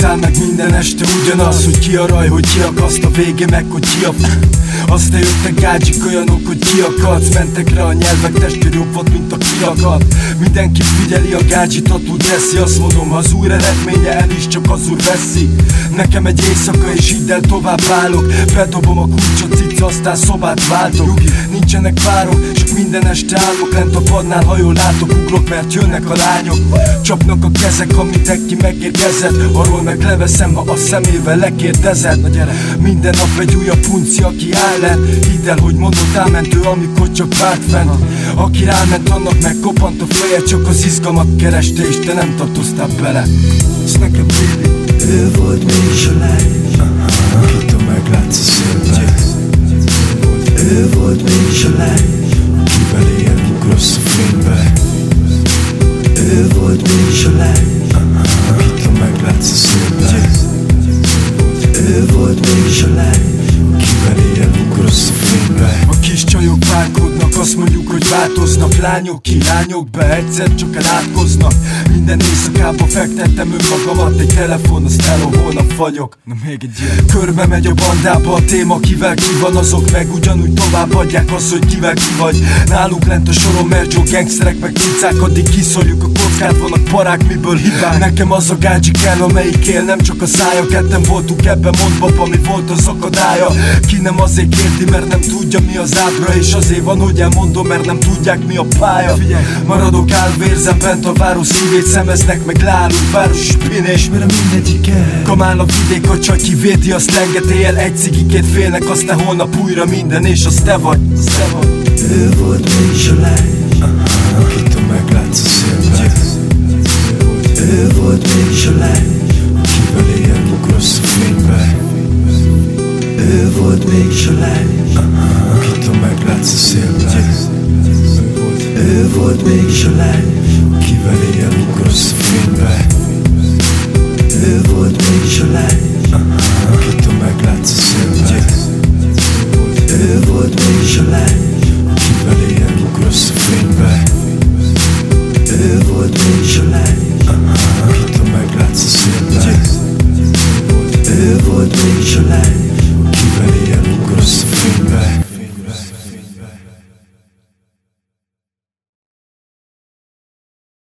utcán meg minden este ugyanaz, hogy ki a raj, hogy ki akaszt, a vége meg, hogy ki a aztán jöttek gágyik olyanok, hogy ki akadsz. Mentek rá a nyelvek, testvér jobb volt, mint a kiakad. Mindenki figyeli a gágyit, attól teszi. Azt mondom, ha az úr eredménye el is, csak az úr veszi. Nekem egy éjszaka és így el tovább válok. Bedobom a kulcsot, cica, aztán szobát váltok. Nincsenek párok, csak minden este álmok. Lent a padnál, ha jól látok, ugrok, mert jönnek a lányok. Csapnak a kezek, amit neki megérkezett. Arról meg leveszem, ha a szemével lekérdezed. Minden nap egy újabb punci, aki áll le. Hidd el, hogy mondott ámentő, amikor csak várt fent. Aki ráment, annak megkopant a feje. Csak az izgalmat kereste, és te nem tartoztál bele. Ez nekem baby. Ő volt mégis a lány, akit meglátsz a szélben. Ő volt mégis a lány, akivel éjjel ugrasz a fénybe. Ő volt mégis a lány, akit meglátsz a szélben. Ő volt mégis a lány, akivel éjjel ugrasz a fénybe. A kis csajok várkodnak, azt mondjuk, hogy változnak. Lányok kilányok be, egyszer csak elátkoznak. Minden éjszakában fektettem önmagamat. Egy telefon, azt hello, holnap vagyok. Na még egy ilyen. Körbe megy a bandába a téma, kivel ki van, azok meg ugyanúgy továbbadják azt, hogy kivel ki vagy. Nálunk lent a soron mercsó gangsterek meg cicák. Addig kiszorjuk a kockát, vannak parák, miből hibák. Nekem az a gágyi kell, amelyik él, nem csak a szája. Ketten voltunk ebben, mondd papa, mi volt az akadálya. Ki nem azért kérdi, mert nem tudja mi az ábra. És azért van, hogy elmondom, mert nem tudják mi a pálya. Figyelj, maradok állvérzem bent a város szívét szemeznek, meg leállunk város spinés. Mert mindegyik el kamál a vidék, a csaj kivéti, azt lengetél. Egy cigikét félnek, aztán holnap újra minden, és az te vagy, az te vagy. Ő volt mégis a lány, akit meglátsz a szélben. Ő volt mégis a lány, akivel éjjel ugrasz a fénybe. Ő volt mégis a lány, akit meglátsz a szélben. Ő volt mégis a lány, akivel éjjel ugrasz a fénybe. Ő volt mégis a lány, akit meglátsz a szélben. Ő volt mégis a lány,